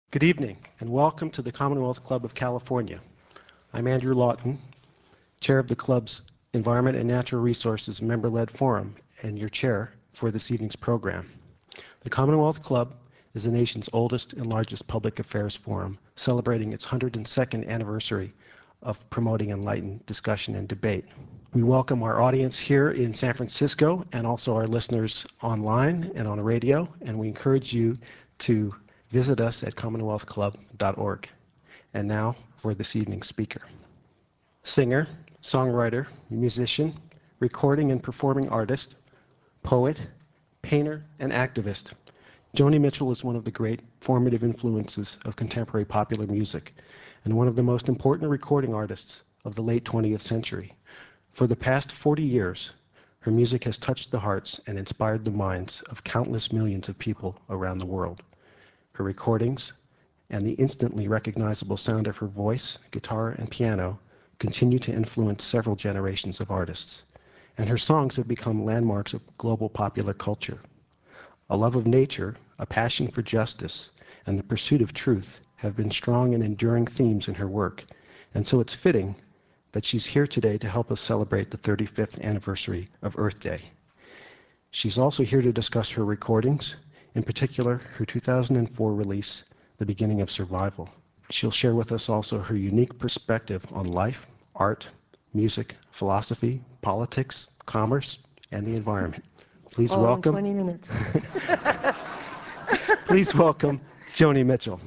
Good evening, and welcome to the Commonwealth Club of California. I'm Andrew Lawton, chair of the club's Environment and Natural Resources member-led forum, and your chair for this evening's program. The Commonwealth Club is the nation's oldest and largest public affairs forum, celebrating its 102nd anniversary of promoting enlightened discussion and debate. We welcome our audience here in San Francisco and also our listeners online and on radio, and we encourage you to visit us at commonwealthclub.org. And now for this evening's speaker. Singer, songwriter, musician, recording and performing artist, poet, painter, and activist, Joni Mitchell is one of the great formative influences of contemporary popular music and one of the most important recording artists of the late 20th century. For the past 40 years, her music has touched the hearts and inspired the minds of countless millions of people around the world. Her recordings and the instantly recognizable sound of her voice, guitar, and piano continue to influence several generations of artists. And her songs have become landmarks of global popular culture. A love of nature, a passion for justice, and the pursuit of truth have been strong and enduring themes in her work. And so it's fitting that she's here today to help us celebrate the 35th anniversary of Earth Day. She's also here to discuss her recordings, in particular her 2004 release, The Beginning of Survival. She'll share with us also her unique perspective on life, art, music, philosophy, politics, commerce, and the environment. Please welcome. 20 minutes. Please welcome Joni Mitchell.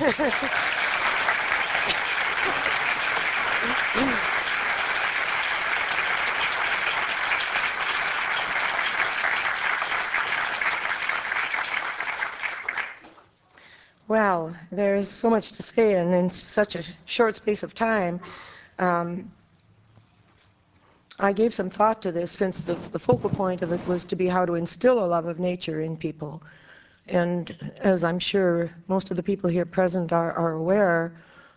Well, there's so much to say, and in such a short space of time. I gave some thought to this, since the focal point of it was to be how to instill a love of nature in people. And as I'm sure most of the people here present are aware,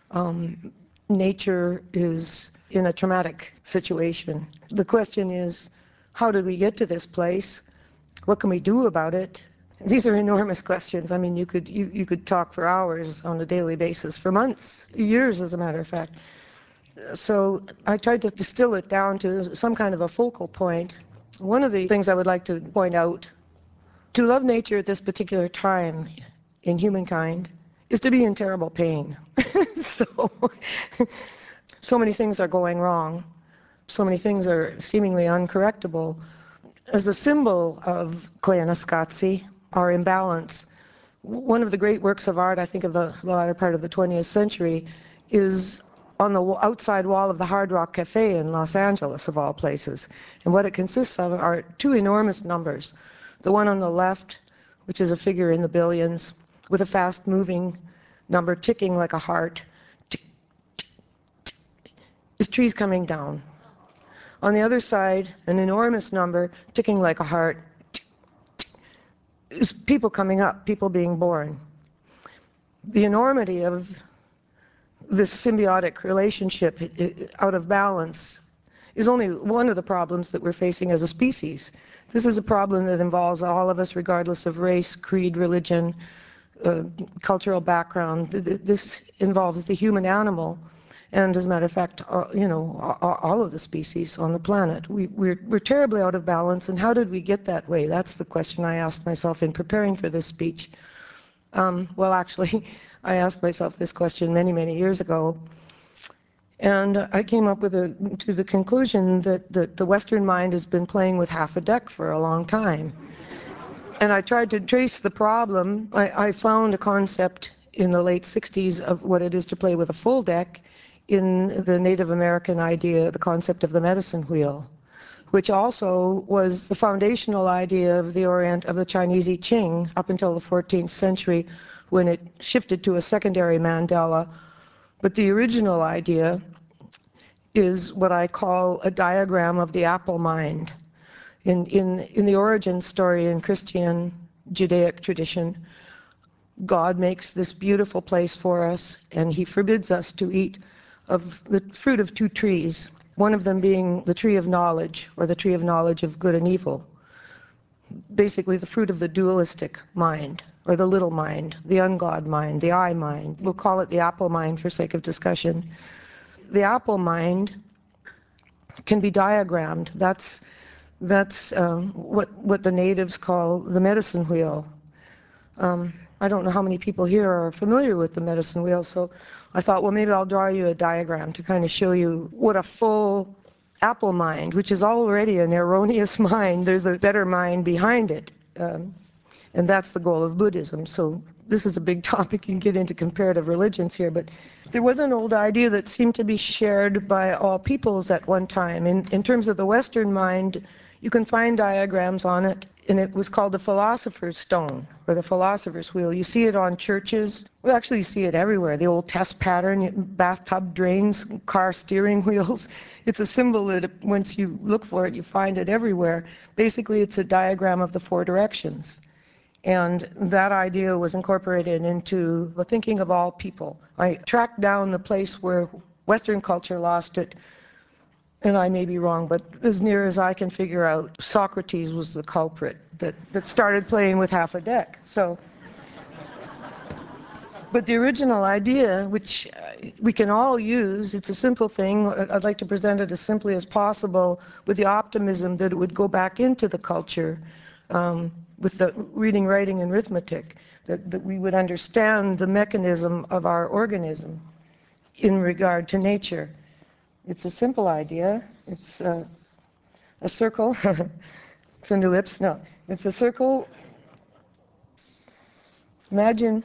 nature is in a traumatic situation. The question is, how did we get to this place? What can we do about it? These are enormous questions. I mean, you could talk for hours on a daily basis, for months, years, as a matter of fact. So I tried to distill it down to some kind of a focal point. One of the things I would like to point out, to love nature at this particular time in humankind is to be in terrible pain. So many things are going wrong. So many things are seemingly uncorrectable. As a symbol of koyaanisqatsi, our imbalance, one of the great works of art, I think, of the latter part of the 20th century is on the outside wall of the Hard Rock Cafe in Los Angeles, of all places. And what it consists of are two enormous numbers. The one on the left, which is a figure in the billions, with a fast-moving number ticking like a heart, tick, tick, tick, is trees coming down. On the other side, an enormous number ticking like a heart, tick, tick, is people coming up, people being born. The enormity of this symbiotic relationship out of balance is only one of the problems that we're facing as a species. This is a problem that involves all of us, regardless of race, creed, religion, cultural background. This involves the human animal, and as a matter of fact, all of the species on the planet. We're terribly out of balance, and how did we get that way? That's the question I asked myself in preparing for this speech. Well, actually, I asked myself this question many, many years ago, and I came up to the conclusion that the Western mind has been playing with half a deck for a long time. And I tried to trace the problem. I found a concept in the late 60s of what it is to play with a full deck in the Native American idea, the concept of the medicine wheel, which also was the foundational idea of the Orient, of the Chinese I Ching, up until the 14th century, when it shifted to a secondary mandala. But the original idea is what I call a diagram of the apple mind. In the origin story in Christian Judaic tradition, God makes this beautiful place for us, and he forbids us to eat of the fruit of two trees, one of them being the tree of knowledge, or the tree of knowledge of good and evil, basically the fruit of the dualistic mind. or the little mind, the ungod mind, the I mind. We'll call it the apple mind for sake of discussion. The apple mind can be diagrammed. That's what the natives call the medicine wheel. I don't know how many people here are familiar with the medicine wheel, so I thought, well, maybe I'll draw you a diagram to kind of show you what a full apple mind, which is already an erroneous mind, there's a better mind behind it. And that's the goal of Buddhism. So this is a big topic. You can get into comparative religions here, but there was an old idea that seemed to be shared by all peoples at one time. In terms of the Western mind, you can find diagrams on it, and it was called the Philosopher's Stone, or the Philosopher's Wheel. You see it on churches. Well, actually, you see it everywhere. The old test pattern, bathtub drains, car steering wheels. It's a symbol that once you look for it, you find it everywhere. Basically, it's a diagram of the four directions. And that idea was incorporated into the thinking of all people. I tracked down the place where Western culture lost it, and I may be wrong, but as near as I can figure out, Socrates was the culprit that started playing with half a deck. So, but the original idea, which we can all use, it's a simple thing. I'd like to present it as simply as possible with the optimism that it would go back into the culture. With the reading, writing, and arithmetic, that we would understand the mechanism of our organism in regard to nature. It's a simple idea. It's a circle. It's an ellipse. No, it's a circle. Imagine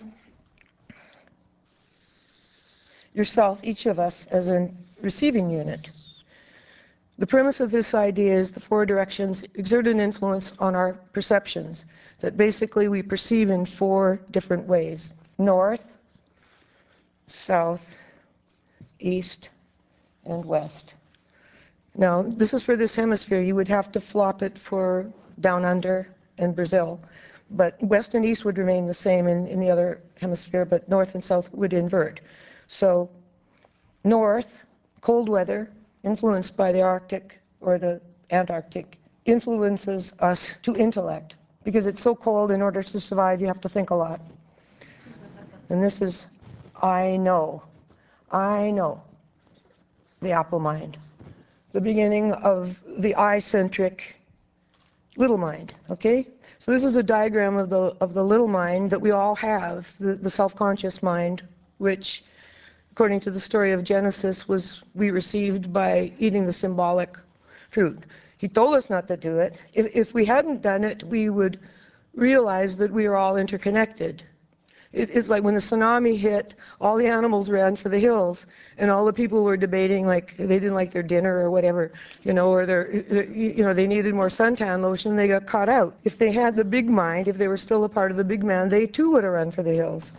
yourself, each of us, as a receiving unit. The premise of this idea is the four directions exert an influence on our perceptions, that basically we perceive in four different ways: north, south, east, and west. Now, this is for this hemisphere. You would have to flop it for down under and Brazil. But west and east would remain the same in the other hemisphere, but north and south would invert. So north, cold weather, influenced by the Arctic or the Antarctic, influences us to intellect. Because it's so cold, in order to survive, you have to think a lot. And this is, I know, the apple mind. The beginning of the I-centric little mind, okay? So this is a diagram of the little mind that we all have, the self-conscious mind, which, according to the story of Genesis, we received by eating the symbolic fruit. He told us not to do it. If we hadn't done it, we would realize that we are all interconnected. It's like when the tsunami hit, all the animals ran for the hills, and all the people were debating, like, they didn't like their dinner or whatever, or they needed more suntan lotion, they got caught out. If they had the big mind, if they were still a part of the big man, they too would have run for the hills.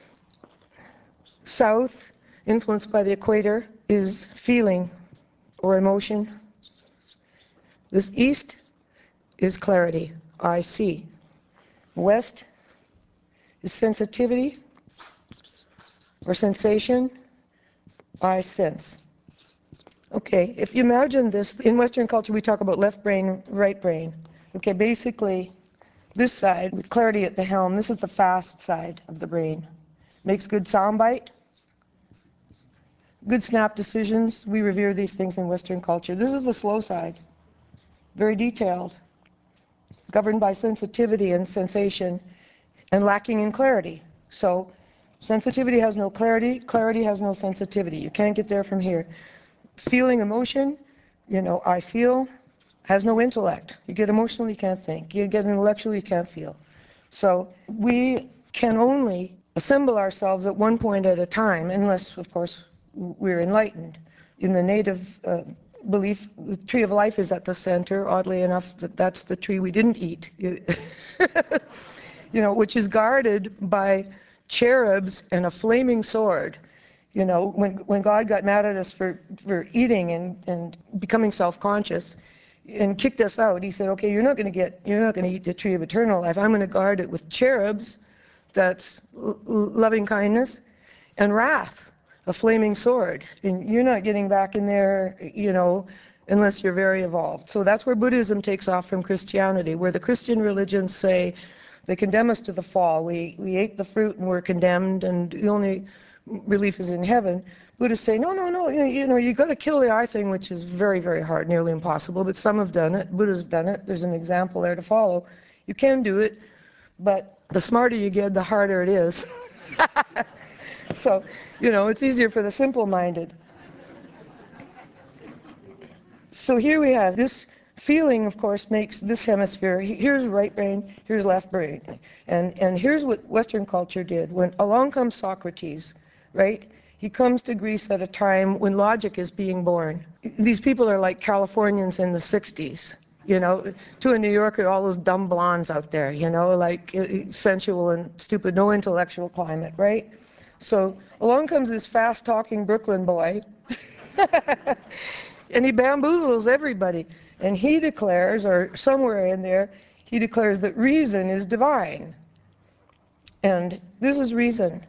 South, influenced by the equator, is feeling or emotion. This east is clarity, I see. West is sensitivity or sensation, I sense. Okay, if you imagine this, in Western culture we talk about left brain, right brain. Okay, basically this side, with clarity at the helm, this is the fast side of the brain. Makes good soundbite, good snap decisions. We revere these things in Western culture. This is the slow side, very detailed, governed by sensitivity and sensation, and lacking in clarity. So sensitivity has no clarity, clarity has no sensitivity. You can't get there from here. Feeling emotion, I feel, has no intellect. You get emotional, you can't think. You get intellectual, you can't feel. So we can only assemble ourselves at one point at a time, unless, of course, we're enlightened. In the native belief, the tree of life is at the center. Oddly enough, that's the tree we didn't eat. Which is guarded by cherubs and a flaming sword. When God got mad at us for eating and becoming self-conscious and kicked us out, he said, okay, you're not going to eat the tree of eternal life. I'm going to guard it with cherubs, that's loving kindness, and wrath, a flaming sword. And you're not getting back in there, unless you're very evolved. So that's where Buddhism takes off from Christianity, where the Christian religions say, They condemn us to the fall. We ate the fruit and we're condemned, and the only relief is in heaven. Buddhists say, no, no, no, you got to kill the I thing, which is very, very hard, nearly impossible, but some have done it. Buddha's done it. There's an example there to follow. You can do it, but the smarter you get, the harder it is. So, it's easier for the simple-minded. So here we have this feeling, of course, makes this hemisphere, here's right brain, here's left brain. And here's what Western culture did. When along comes Socrates, right? He comes to Greece at a time when logic is being born. These people are like Californians in the 60s. To a New Yorker, all those dumb blondes out there, like sensual and stupid, no intellectual climate, right? So along comes this fast-talking Brooklyn boy, and he bamboozles everybody. And he declares, or somewhere in there, he declares that reason is divine. And this is reason.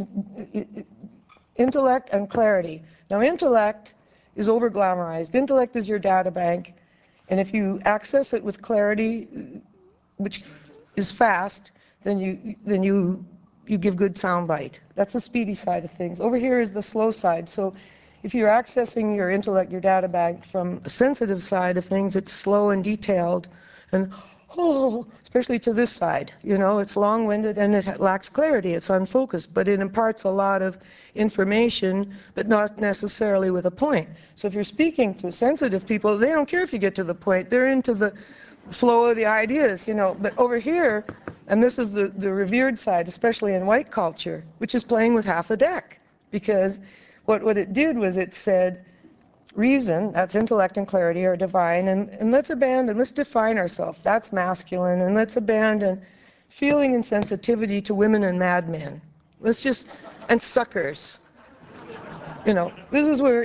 Intellect and clarity. Now, intellect is over-glamorized. Intellect is your data bank. And if you access it with clarity, which is fast, then you give good soundbite. That's the speedy side of things. Over here is the slow side. So if you're accessing your intellect, your data bank from a sensitive side of things, it's slow and detailed, and especially to this side. It's long-winded and it lacks clarity. It's unfocused, but it imparts a lot of information, but not necessarily with a point. So if you're speaking to sensitive people, they don't care if you get to the point. They're into the flow of the ideas, But over here, and this is the revered side, especially in white culture, which is playing with half a deck, because what it did was it said, reason, that's intellect and clarity, are divine, and let's define ourselves. That's masculine, and let's abandon feeling and sensitivity to women and madmen. And suckers. This is where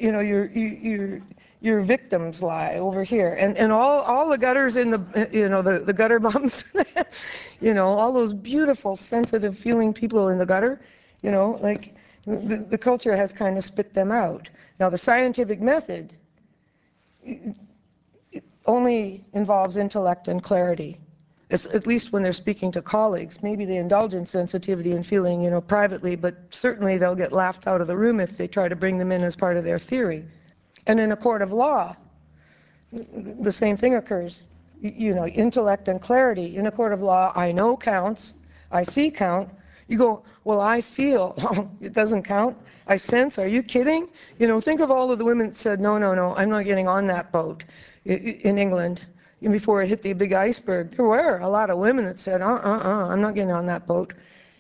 your victims lie over here, and all the gutters in the gutter bums, all those beautiful, sensitive, feeling people in the gutter, like the culture has kind of spit them out. Now, the scientific method only involves intellect and clarity. At least when they're speaking to colleagues. Maybe they indulge in sensitivity and feeling, privately, but certainly they'll get laughed out of the room if they try to bring them in as part of their theory. And in a court of law, the same thing occurs. Intellect and clarity. In a court of law, I know counts, I see count. You go, well, I feel. It doesn't count. I sense. Are you kidding? Think of all of the women that said, no, no, no, I'm not getting on that boat in England before it hit the big iceberg. There were a lot of women that said, I'm not getting on that boat.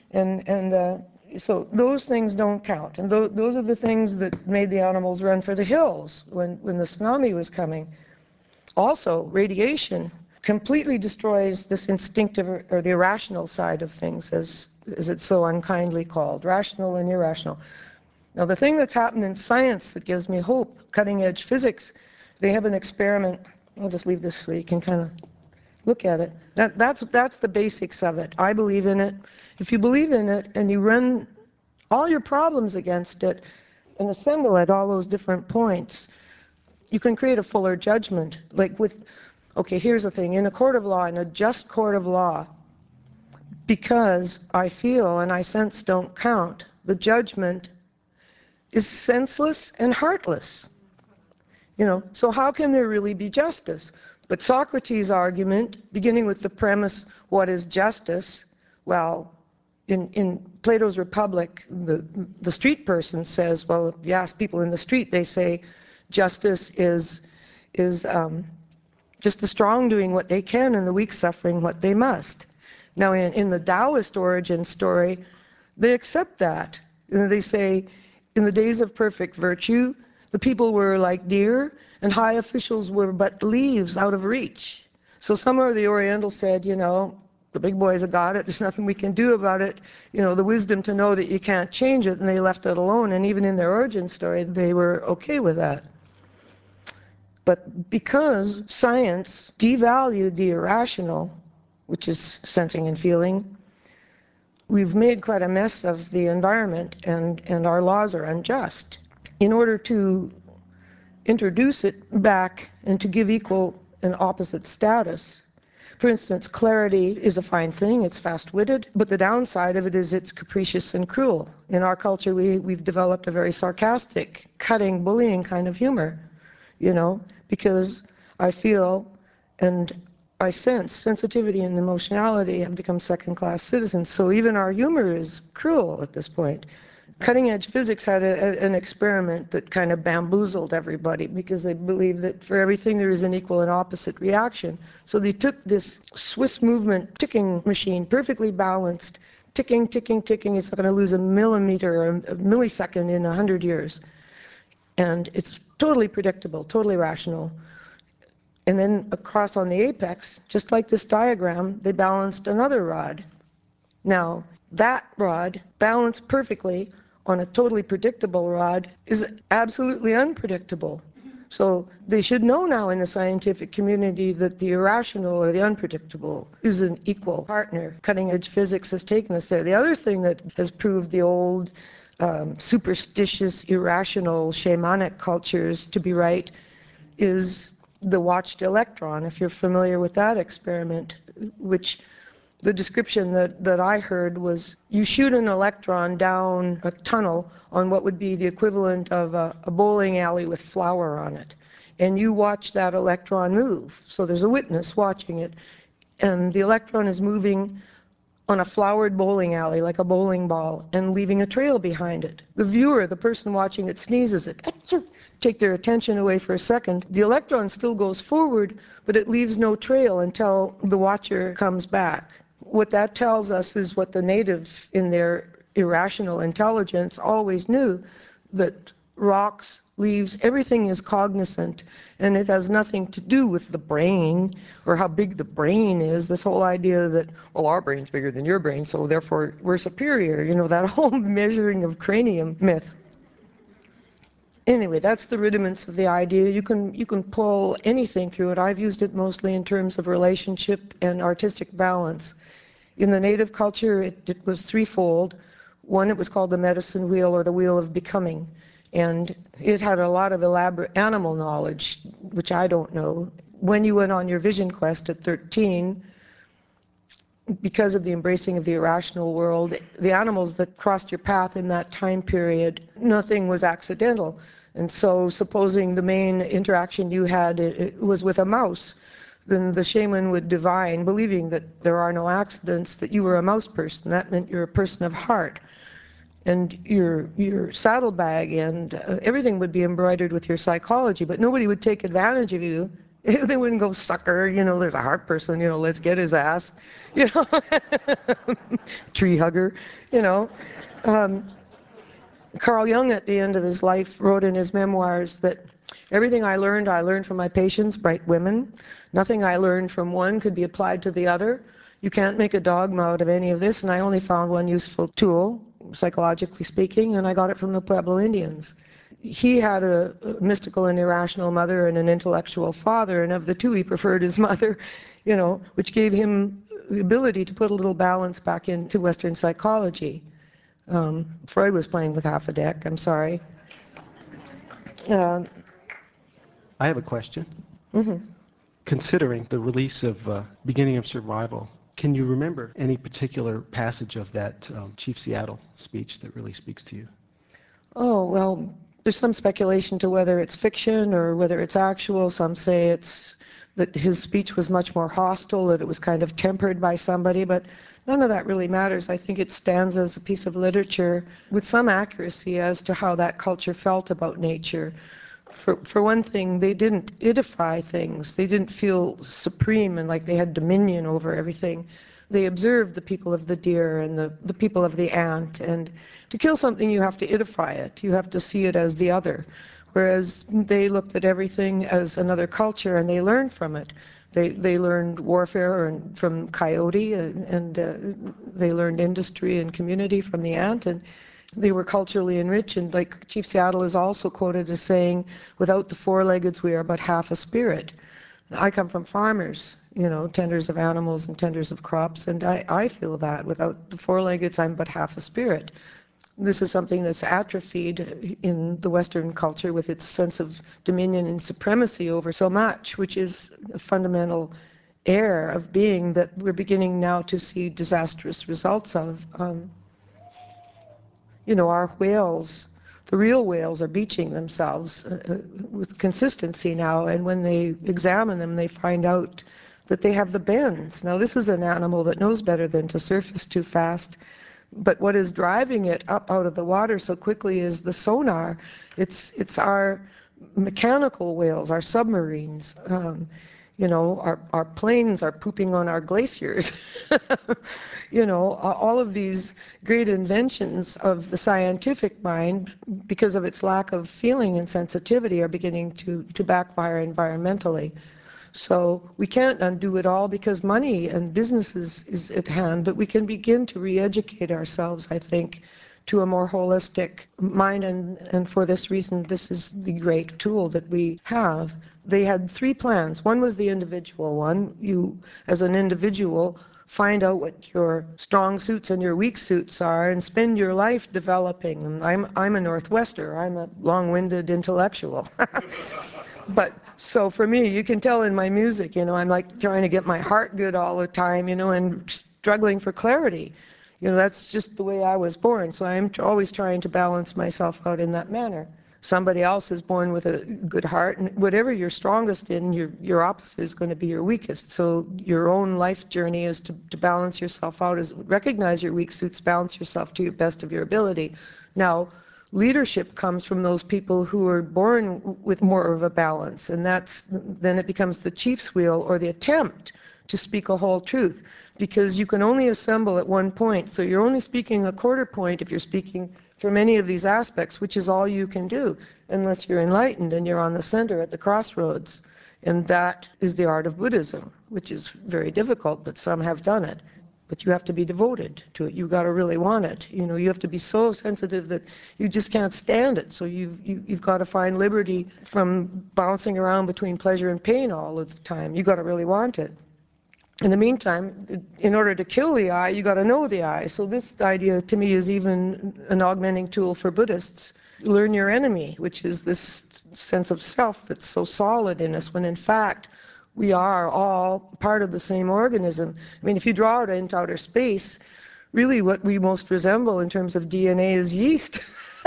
So those things don't count. And those are the things that made the animals run for the hills when the tsunami was coming. Also, radiation completely destroys this instinctive or the irrational side of things, as it's so unkindly called, rational and irrational. Now, the thing that's happened in science that gives me hope, cutting-edge physics, they have an experiment. I'll just leave this so you can kind of look at it. That's the basics of it. I believe in it. If you believe in it and you run all your problems against it and assemble at all those different points, you can create a fuller judgment. Okay, here's the thing. In a court of law, in a just court of law, because I feel and I sense don't count, the judgment is senseless and heartless. So how can there really be justice? But Socrates' argument, beginning with the premise, what is justice? Well, in Plato's Republic, the street person says, well, if you ask people in the street, they say justice is just the strong doing what they can and the weak suffering what they must. Now, in the Taoist origin story, they accept that. They say, in the days of perfect virtue, the people were like deer, and high officials were but leaves out of reach. So some of the Orientals said, the big boys have got it, there's nothing we can do about it, the wisdom to know that you can't change it, and they left it alone. And even in their origin story, they were okay with that. But because science devalued the irrational, which is sensing and feeling, we've made quite a mess of the environment, and our laws are unjust. In order to introduce it back and to give equal and opposite status, For instance, clarity is a fine thing, it's fast-witted, but the downside of it is it's capricious and cruel. In our culture, we've developed a very sarcastic, cutting, bullying kind of humor, you know, because I feel and I sense sensitivity and emotionality have become second-class citizens. So even our humor is cruel at this point. Cutting Edge Physics had an experiment that kind of bamboozled everybody because they believe that for everything there is an equal and opposite reaction. So they took this Swiss movement ticking machine, perfectly balanced, ticking, ticking, ticking. It's not going to lose a millimeter or a millisecond in 100 years. And it's totally predictable, totally rational. And then across on the apex, just like this diagram, they balanced another rod. Now, that rod, balanced perfectly on a totally predictable rod, is absolutely unpredictable. So they should know now in the scientific community that the irrational or the unpredictable is an equal partner. Cutting edge physics has taken us there. The other thing that has proved the old superstitious, irrational, shamanic cultures to be right is the watched electron, if you're familiar with that experiment, which the description that I heard was you shoot an electron down a tunnel on what would be the equivalent of a bowling alley with flour on it. And you watch that electron move. So there's a witness watching it. And the electron is moving on a floured bowling alley like a bowling ball and leaving a trail behind it. The viewer, the person watching it, sneezes it. Achoo! Take their attention away for a second. The electron still goes forward, but it leaves no trail until the watcher comes back. What that tells us is what the natives in their irrational intelligence always knew, that rocks, leaves, everything is cognizant, and it has nothing to do with the brain or how big the brain is. This whole idea that, well, our brain's bigger than your brain, so therefore we're superior, you know, that whole measuring of cranium myth. Anyway, that's the rudiments of the idea. You can pull anything through it. I've used it mostly in terms of relationship and artistic balance. In the native culture, it was threefold. One, it was called the medicine wheel or the wheel of becoming. And it had a lot of elaborate animal knowledge, which I don't know. When you went on your vision quest at 13, because of the embracing of the irrational world, the animals that crossed your path in that time period, nothing was accidental. And so supposing the main interaction you had it was with a mouse, then the shaman would divine, believing that there are no accidents, that you were a mouse person. That meant you're a person of heart. And your saddlebag and everything would be embroidered with your psychology, but nobody would take advantage of you. They wouldn't go, sucker, you know, there's a heart person, you know, let's get his ass, you know, tree hugger, you know. Carl Jung, at the end of his life, wrote in his memoirs that everything I learned from my patients, bright women. Nothing I learned from one could be applied to the other. You can't make a dogma out of any of this, and I only found one useful tool, psychologically speaking, and I got it from the Pueblo Indians. He had a mystical and irrational mother and an intellectual father, and of the two, he preferred his mother, you know, which gave him the ability to put a little balance back into Western psychology. Freud was playing with half a deck, I'm sorry. I have a question. Mhm. Considering the release of Beginning of Survival, can you remember any particular passage of that Chief Seattle speech that really speaks to you? Oh, well, there's some speculation to whether it's fiction or whether it's actual. Some say it's that his speech was much more hostile, that it was kind of tempered by somebody, but none of that really matters. I think it stands as a piece of literature with some accuracy as to how that culture felt about nature. For one thing, they didn't edify things. They didn't feel supreme and like they had dominion over everything. They observed the people of the deer and the people of the ant. And to kill something, you have to edify it. You have to see it as the other. Whereas they looked at everything as another culture and they learned from it. They learned warfare and from coyote and they learned industry and community from the ant. And they were culturally enriched, and like Chief Seattle is also quoted as saying, without the four-leggeds we are but half a spirit. I come from farmers, you know, tenders of animals and tenders of crops, and I feel that without the four-leggeds I'm but half a spirit. This is something that's atrophied in the Western culture with its sense of dominion and supremacy over so much, which is a fundamental air of being that we're beginning now to see disastrous results of. Our whales, the real whales, are beaching themselves with consistency now, and when they examine them, they find out that they have the bends. Now, this is an animal that knows better than to surface too fast, but what is driving it up out of the water so quickly is the sonar. It's our mechanical whales, our submarines. Our planes are pooping on our glaciers. All of these great inventions of the scientific mind, because of its lack of feeling and sensitivity, are beginning to backfire environmentally. So we can't undo it all because money and business is at hand, but we can begin to re-educate ourselves, I think, to a more holistic mind, and for this reason, this is the great tool that we have. They had 3 plans. One was the individual one. You, as an individual, find out what your strong suits and your weak suits are and spend your life developing. And I'm a Northwester. I'm a long-winded intellectual. But so for me, you can tell in my music, I'm like trying to get my heart good all the time, and struggling for clarity. That's just the way I was born. So I'm always trying to balance myself out in that manner. Somebody else is born with a good heart, and whatever you're strongest in, your opposite is going to be your weakest. So your own life journey is to balance yourself out, is recognize your weak suits, balance yourself to your best of your ability. Now, leadership comes from those people who are born with more of a balance, and then it becomes the chief's wheel, or the attempt to speak a whole truth, because you can only assemble at one point. So you're only speaking a quarter point if you're speaking from any of these aspects, which is all you can do, unless you're enlightened and you're on the center at the crossroads. And that is the art of Buddhism, which is very difficult, but some have done it. But you have to be devoted to it. You've got to really want it. You have to be so sensitive that you just can't stand it. So you've got to find liberty from bouncing around between pleasure and pain all of the time. You've got to really want it. In the meantime, in order to kill the I, you got to know the I. So this idea, to me, is even an augmenting tool for Buddhists. Learn your enemy, which is this sense of self that's so solid in us, when in fact we are all part of the same organism. I mean, if you draw it into outer space, really what we most resemble in terms of DNA is yeast.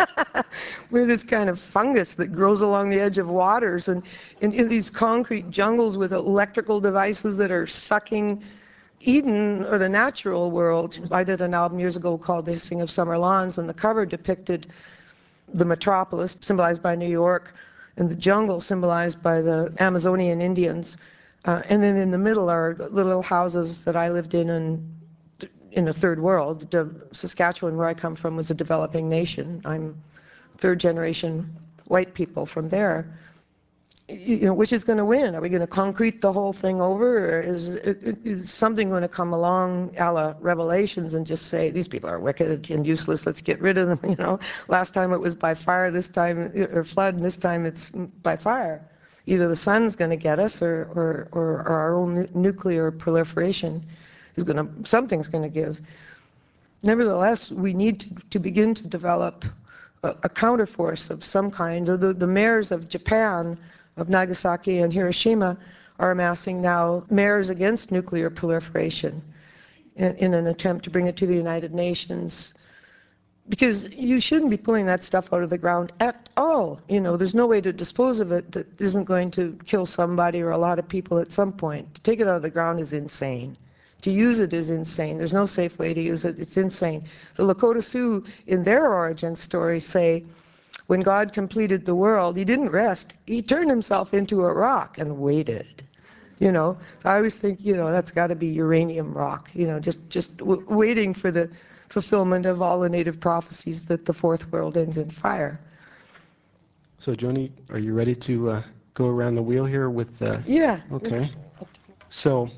We're this kind of fungus that grows along the edge of waters, and in these concrete jungles with electrical devices that are sucking Eden, or the natural world. I did an album years ago called The Hissing of Summer Lawns, and the cover depicted the metropolis, symbolized by New York, and the jungle, symbolized by the Amazonian Indians. And then in the middle are little houses that I lived in a third world. Saskatchewan, where I come from, was a developing nation. I'm third generation white people from there. Which is going to win? Are we going to concrete the whole thing over, or is something going to come along, a la Revelations, and just say, these people are wicked and useless, let's get rid of them? Last time it was by fire, this time, or flood, and this time it's by fire. Either the sun's going to get us, or our own nuclear proliferation something's going to give. Nevertheless, we need to begin to develop a counterforce of some kind. The mayors of Japan, of Nagasaki and Hiroshima, are amassing now mayors against nuclear proliferation in an attempt to bring it to the United Nations. Because you shouldn't be pulling that stuff out of the ground at all. There's no way to dispose of it that isn't going to kill somebody or a lot of people at some point. To take it out of the ground is insane. To use it is insane. There's no safe way to use it. It's insane. The Lakota Sioux, in their origin story, say, when God completed the world, he didn't rest. He turned himself into a rock and waited. So I always think, that's got to be uranium rock. Just waiting for the fulfillment of all the native prophecies that the fourth world ends in fire. So, Joni, are you ready to go around the wheel here with? Yeah. Okay. So,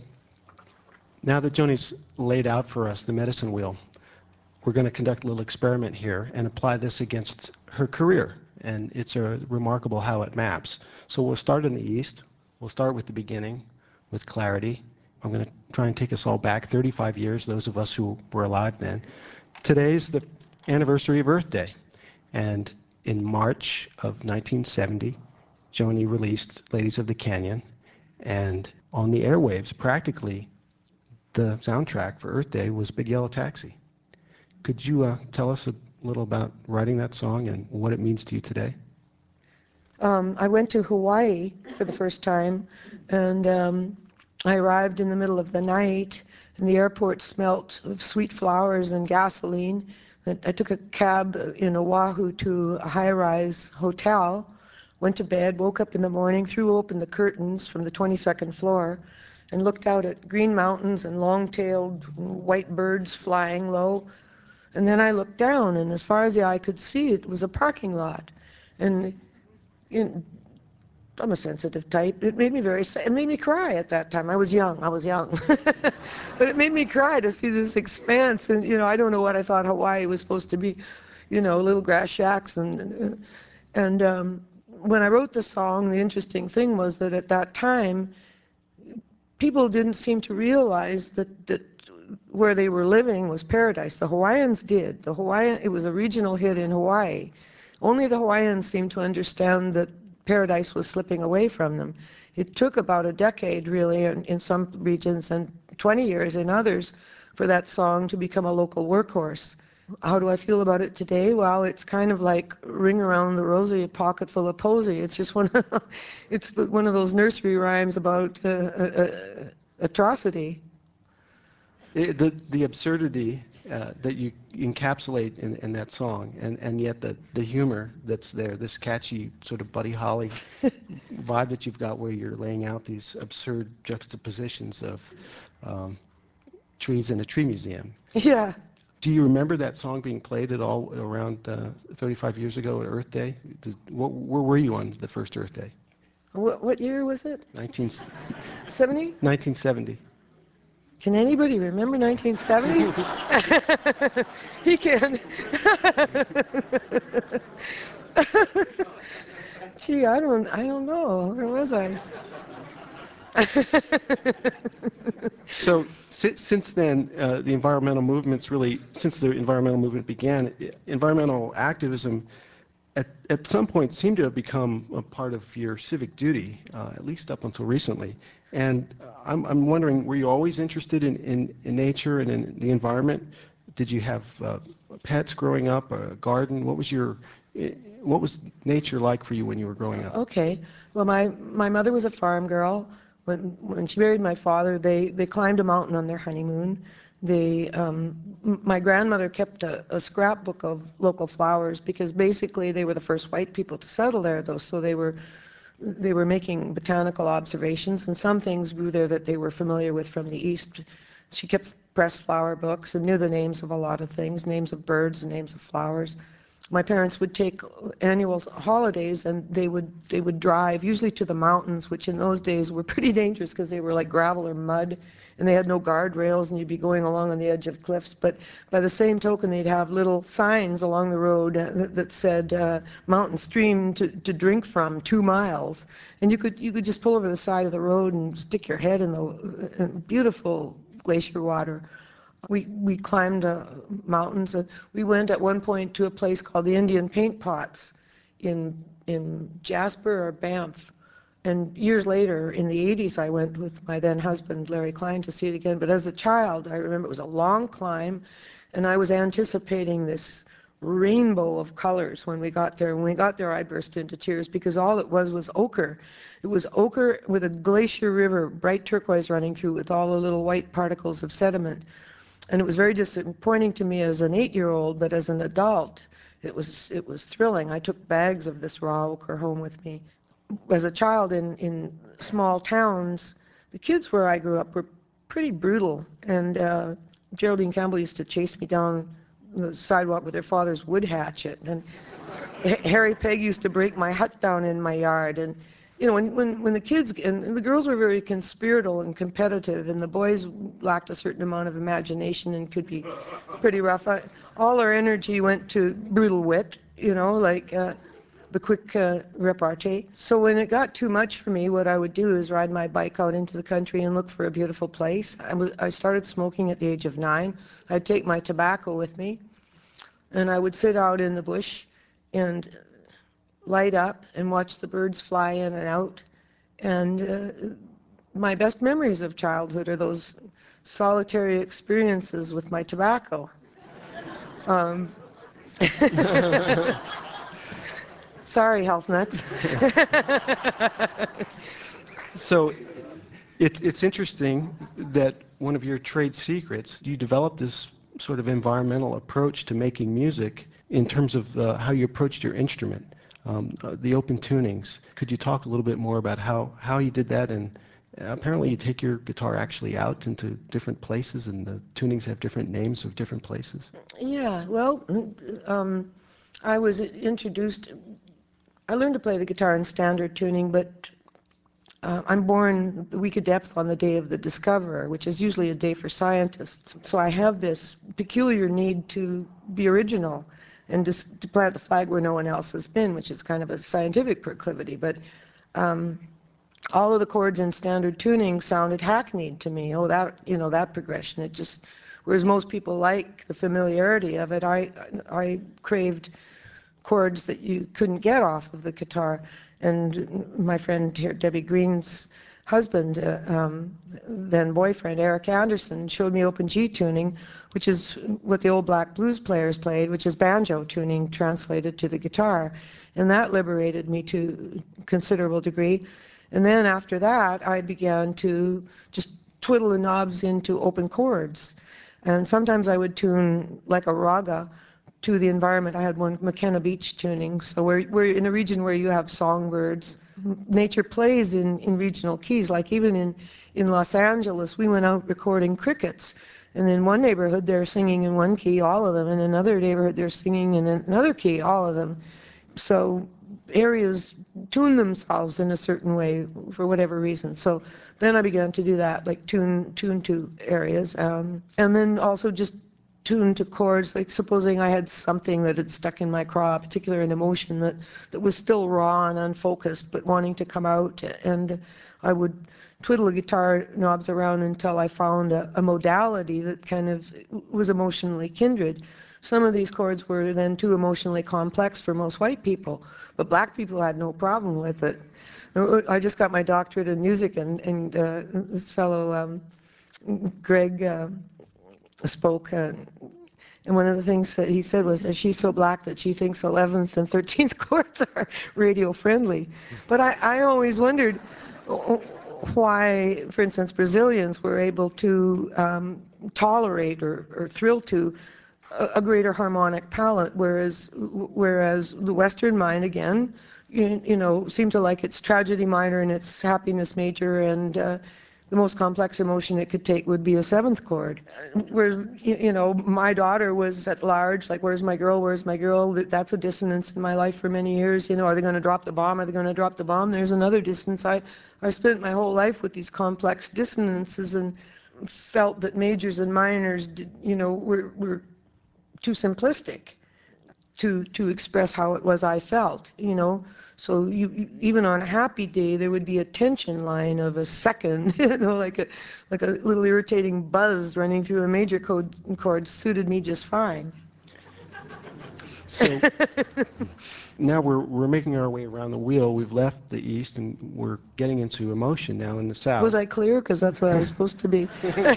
now that Joni's laid out for us the medicine wheel, we're going to conduct a little experiment here and apply this against her career. And it's remarkable how it maps. So we'll start in the east. We'll start with the beginning, with clarity. I'm going to try and take us all back 35 years, those of us who were alive then. Today's the anniversary of Earth Day. And in March of 1970, Joni released Ladies of the Canyon. And on the airwaves, practically, the soundtrack for Earth Day was Big Yellow Taxi. Could you tell us a little about writing that song and what it means to you today? I went to Hawaii for the first time, and I arrived in the middle of the night, and the airport smelt of sweet flowers and gasoline. I took a cab in Oahu to a high-rise hotel, went to bed, woke up in the morning, threw open the curtains from the 22nd floor, and looked out at green mountains and long-tailed white birds flying low. And then I looked down, and as far as the eye could see, it was a parking lot. And you I'm a sensitive type. It made me it made me cry at that time. I was young. But it made me cry to see this expanse. And, I don't know what I thought Hawaii was supposed to be, little grass shacks. And when I wrote the song, the interesting thing was that at that time, people didn't seem to realize that where they were living was paradise. The Hawaiians did. It was a regional hit in Hawaii. Only the Hawaiians seemed to understand that paradise was slipping away from them. It took about a decade, really, in some regions, and 20 years in others, for that song to become a local workhorse. How do I feel about it today? Well, it's kind of like ring around the rosy, a pocket full of posy. It's just one of those nursery rhymes about atrocity. The absurdity that you encapsulate in that song, and yet the humor that's there, this catchy sort of Buddy Holly vibe that you've got, where you're laying out these absurd juxtapositions of trees in a tree museum. Yeah. Do you remember that song being played at all around 35 years ago at Earth Day? Where were you on the first Earth Day? What year was it? 70? 1970. Can anybody remember 1970? He can. Gee, I don't know. Where was I? So since then, the environmental movement's really, since the environmental movement began, environmental activism at some point seemed to have become a part of your civic duty, at least up until recently. And I'm wondering, were you always interested in nature and in the environment? Did you have pets growing up, a garden? What was nature like for you when you were growing up? Okay. Well, my mother was a farm girl. When she married my father, they climbed a mountain on their honeymoon. My grandmother kept a scrapbook of local flowers because basically they were the first white people to settle there, though. So they were making botanical observations, and some things grew there that they were familiar with from the east. She kept pressed flower books and knew the names of a lot of things, names of birds, names of flowers. My parents would take annual holidays, and they would drive, usually to the mountains, which in those days were pretty dangerous because they were like gravel or mud, and they had no guardrails, and you'd be going along on the edge of cliffs. But by the same token, they'd have little signs along the road that said mountain stream to drink from, 2 miles, and you could just pull over the side of the road and stick your head in the beautiful glacier water. We climbed mountains. We went at one point to a place called the Indian Paint Pots in Jasper or Banff. And years later, in the 80s, I went with my then husband, Larry Klein, to see it again. But as a child, I remember it was a long climb, and I was anticipating this rainbow of colors when we got there. When we got there, I burst into tears because all it was ochre. It was ochre with a glacier river, bright turquoise running through with all the little white particles of sediment. And it was very disappointing to me as an 8-year-old, but as an adult, it was thrilling. I took bags of this raw ochre home with me. As a child in small towns, the kids where I grew up were pretty brutal, and Geraldine Campbell used to chase me down the sidewalk with her father's wood hatchet, and Harry Peg used to break my hut down in my yard. And when the kids and the girls were very conspiratorial and competitive, and the boys lacked a certain amount of imagination and could be pretty rough. All our energy went to brutal wit, like the quick repartee. So when it got too much for me, what I would do is ride my bike out into the country and look for a beautiful place. I started smoking at the age of 9. I'd take my tobacco with me, and I would sit out in the bush and light up and watch the birds fly in and out. And my best memories of childhood are those solitary experiences with my tobacco. Um, Sorry, health nuts. So it's interesting that one of your trade secrets, you developed this sort of environmental approach to making music in terms of how you approached your instrument, the open tunings. Could you talk a little bit more about how you did that? And apparently you take your guitar actually out into different places, and the tunings have different names of different places. Yeah, well, I was introduced, I learned to play the guitar in standard tuning, but I'm born the week of depth on the day of the discoverer, which is usually a day for scientists. So I have this peculiar need to be original and to plant the flag where no one else has been, which is kind of a scientific proclivity. But um, all of the chords in standard tuning sounded hackneyed to me. Oh, that progression. It just, whereas most people like the familiarity of it, I craved chords that you couldn't get off of the guitar. And my friend here, Debbie Green's husband, then boyfriend, Eric Anderson, showed me open G tuning, which is what the old black blues players played, which is banjo tuning translated to the guitar. And that liberated me to a considerable degree. And then after that, I began to just twiddle the knobs into open chords. And sometimes I would tune like a raga to the environment. I had one McKenna Beach tuning. So we're in a region where you have songbirds. Nature plays in regional keys. Like even in Los Angeles, we went out recording crickets. And in one neighborhood, they're singing in one key, all of them. In another neighborhood, they're singing in another key, all of them. So areas tune themselves in a certain way for whatever reason. So then I began to do that, like tune to areas, and then also just tune to chords. Like supposing I had something that had stuck in my craw, a particular an emotion that was still raw and unfocused, but wanting to come out, and I would twiddle the guitar knobs around until I found a modality that kind of was emotionally kindred. Some of these chords were then too emotionally complex for most white people, but black people had no problem with it. I just got my doctorate in music, and this fellow, Greg, spoke, and one of the things that he said was, she's so black that she thinks 11th and 13th chords are radio friendly. But I always wondered why, for instance, Brazilians were able to tolerate or thrill to a greater harmonic palette, whereas the Western mind, again, you know, seemed to like its tragedy minor and its happiness major, and the most complex emotion it could take would be a seventh chord. Where, you know, my daughter was at large, like, where's my girl, where's my girl? That's a dissonance in my life for many years. You know, are they going to drop the bomb? Are they going to drop the bomb? There's another dissonance. I spent my whole life with these complex dissonances and felt that majors and minors, you know, were too simplistic to express how it was I felt, you know. So even on a happy day, there would be a tension line of a second, you know, like a little irritating buzz running through a major chord suited me just fine. So now we're making our way around the wheel. We've left the East, and we're getting into emotion now in the South. Was I clear? Because that's what I was supposed to be.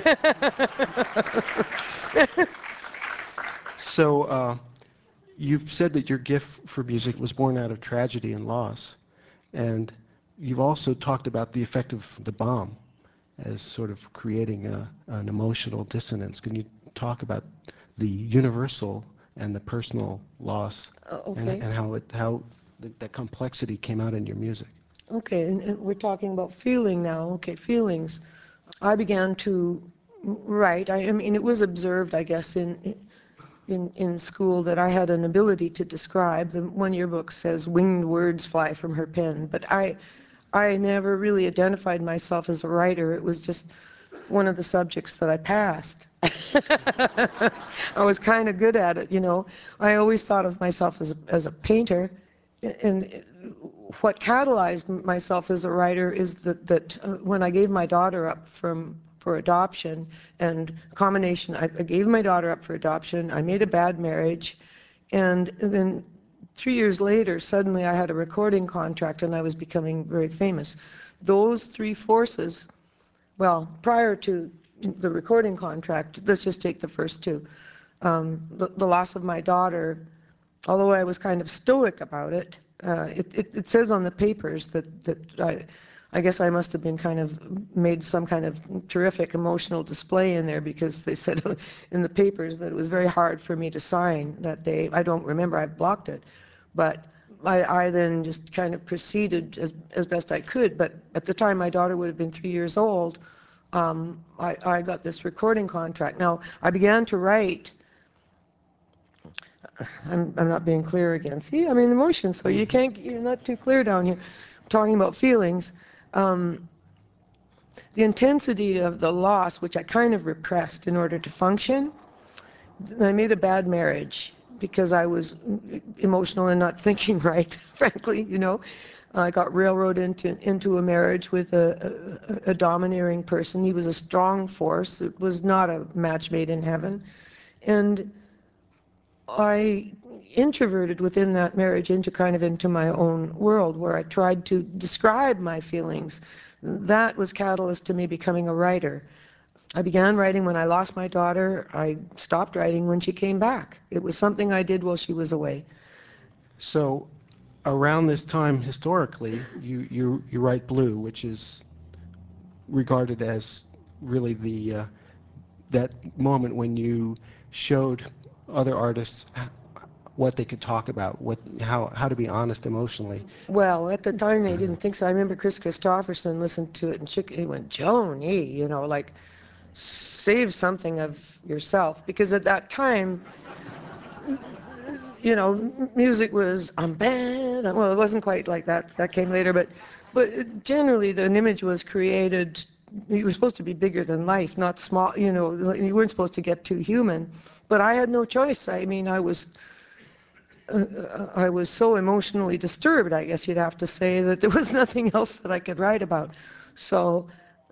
So you've said that your gift for music was born out of tragedy and loss, and you've also talked about the effect of the bomb as sort of creating an emotional dissonance. Can you talk about the universal and the personal loss, Okay. and how that complexity came out in your music? Okay, and we're talking about feeling now. Okay, feelings. I began to write. I mean, it was observed, I guess, in school that I had an ability to describe. The one yearbook says winged words fly from her pen, but I never really identified myself as a writer. It was just one of the subjects that I passed. I was kind of good at it, you know. I always thought of myself as a painter, and what catalyzed myself as a writer is that when I gave my daughter up for adoption, and combination, I gave my daughter up for adoption, I made a bad marriage, and then 3 years later, suddenly I had a recording contract and I was becoming very famous. Those three forces Well, prior to the recording contract, let's just take the first two. The loss of my daughter, although I was kind of stoic about it, it says on the papers that I guess I must have been kind of made some kind of terrific emotional display in there, because they said in the papers that it was very hard for me to sign that day. I don't remember, I blocked it. But I then just kind of proceeded as best I could. But at the time my daughter would have been 3 years old, I got this recording contract. Now, I began to write. I'm not being clear again. See, I'm in emotion, so you're not too clear down here. I'm talking about feelings. The intensity of the loss, which I kind of repressed in order to function. I made a bad marriage because I was emotional and not thinking right, frankly, you know. I got railroaded into a marriage with a domineering person. He was a strong force. It was not a match made in heaven. And I introverted within that marriage into my own world, where I tried to describe my feelings. That was catalyst to me becoming a writer. I began writing when I lost my daughter. I stopped writing when she came back. It was something I did while she was away. So around this time, historically, you write Blue, which is regarded as really the that moment when you showed other artists what they could talk about, how to be honest emotionally. Well, at the time they didn't think so. I remember Chris Christopherson listened to it and he went, Joni, you know, like, save something of yourself. Because at that time, you know, music was, I'm bad. Well, it wasn't quite like that. That came later. But generally, an image was created. You were supposed to be bigger than life, not small. You know, you weren't supposed to get too human. But I had no choice. I mean, I was so emotionally disturbed, I guess you'd have to say, that there was nothing else that I could write about. So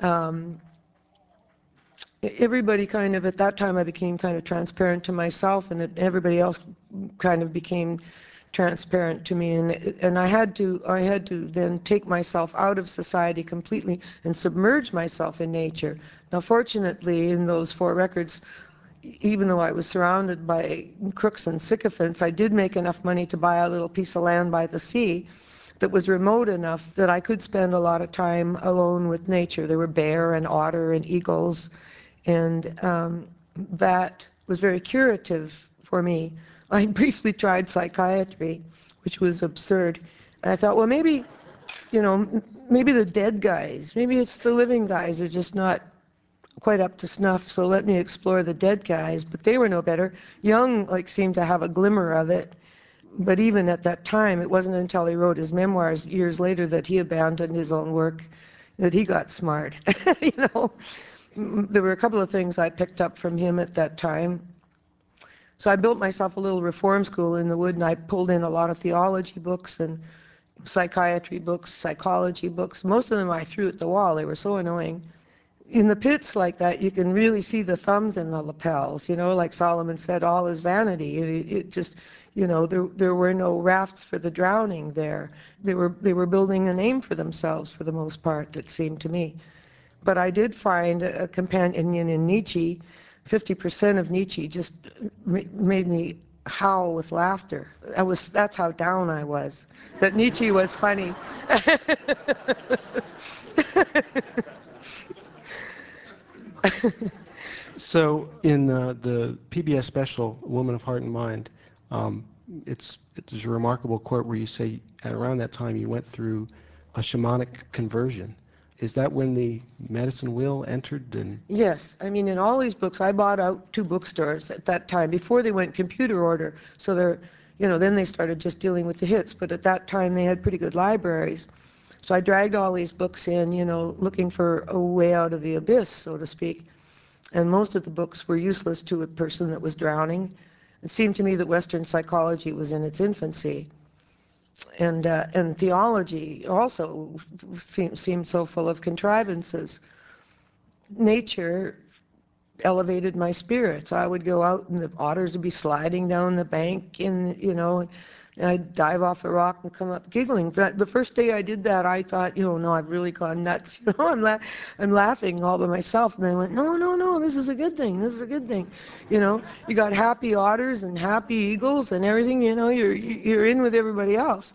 everybody kind of, at that time, I became kind of transparent to myself, and everybody else kind of became transparent to me, and I had to then take myself out of society completely and submerge myself in nature. Now, fortunately, in those 4 records, even though I was surrounded by crooks and sycophants, I did make enough money to buy a little piece of land by the sea that was remote enough that I could spend a lot of time alone with nature. There were bear and otter and eagles, and that was very curative for me. I briefly tried psychiatry, which was absurd. And I thought, well, maybe, you know, maybe the dead guys, maybe it's the living guys are just not quite up to snuff, so let me explore the dead guys. But they were no better. Jung, like, seemed to have a glimmer of it. But even at that time, it wasn't until he wrote his memoirs years later that he abandoned his own work, that he got smart. You know, there were a couple of things I picked up from him at that time. So I built myself a little reform school in the wood, and I pulled in a lot of theology books and psychiatry books, psychology books. Most of them I threw at the wall. They were so annoying. In the pits like that, you can really see the thumbs in the lapels. You know, like Solomon said, all is vanity. It just, you know, there were no rafts for the drowning there. They were building a name for themselves for the most part, it seemed to me. But I did find a companion in Nietzsche. 50% of Nietzsche just made me howl with laughter. That's how down I was. That Nietzsche was funny. So in the PBS special, Woman of Heart and Mind, um, it's a remarkable quote where you say at around that time you went through a shamanic conversion. Is that when the medicine wheel entered? And Yes, I mean, in all these books, I bought out 2 bookstores at that time before they went computer order. So they're, you know, then they started just dealing with the hits. But at that time, they had pretty good libraries. So I dragged all these books in, you know, looking for a way out of the abyss, so to speak. And most of the books were useless to a person that was drowning. It seemed to me that Western psychology was in its infancy. And theology also seemed so full of contrivances. Nature elevated my spirits. I would go out and the otters would be sliding down the bank, and, you know, And I'd dive off a rock and come up giggling. The first day I did that, I thought, no, I've really gone nuts. I'm laughing all by myself. And then I went, no, no, no, this is a good thing. This is a good thing. You got happy otters and happy eagles and everything. You're in with everybody else.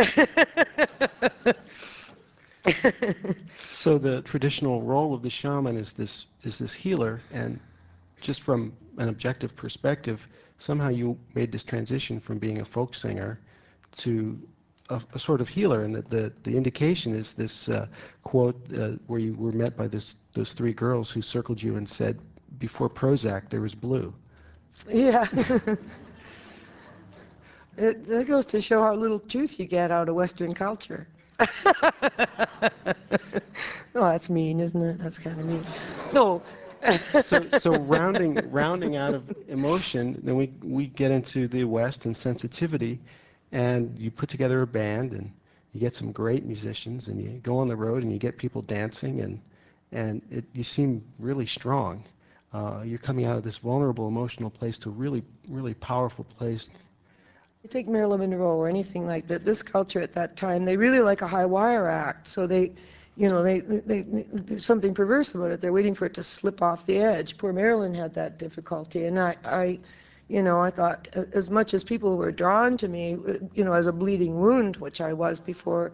So the traditional role of the shaman is this healer, and just from an objective perspective, somehow you made this transition from being a folk singer to a sort of healer, and the indication is this quote where you were met by those three girls who circled you and said, "Before Prozac, there was blue." Yeah. That goes to show how little truth you get out of Western culture. Oh, that's mean, isn't it? That's kind of mean. No. So rounding out of emotion, then we get into the West and sensitivity, and you put together a band, and you get some great musicians, and you go on the road, and you get people dancing, and you seem really strong. You're coming out of this vulnerable emotional place to a really, really powerful place. You take Marilyn Monroe or anything like that, this culture at that time, they really like a high wire act. So there's something perverse about it. They're waiting for it to slip off the edge. Poor Marilyn had that difficulty. And I thought, as much as people were drawn to me, as a bleeding wound, which I was before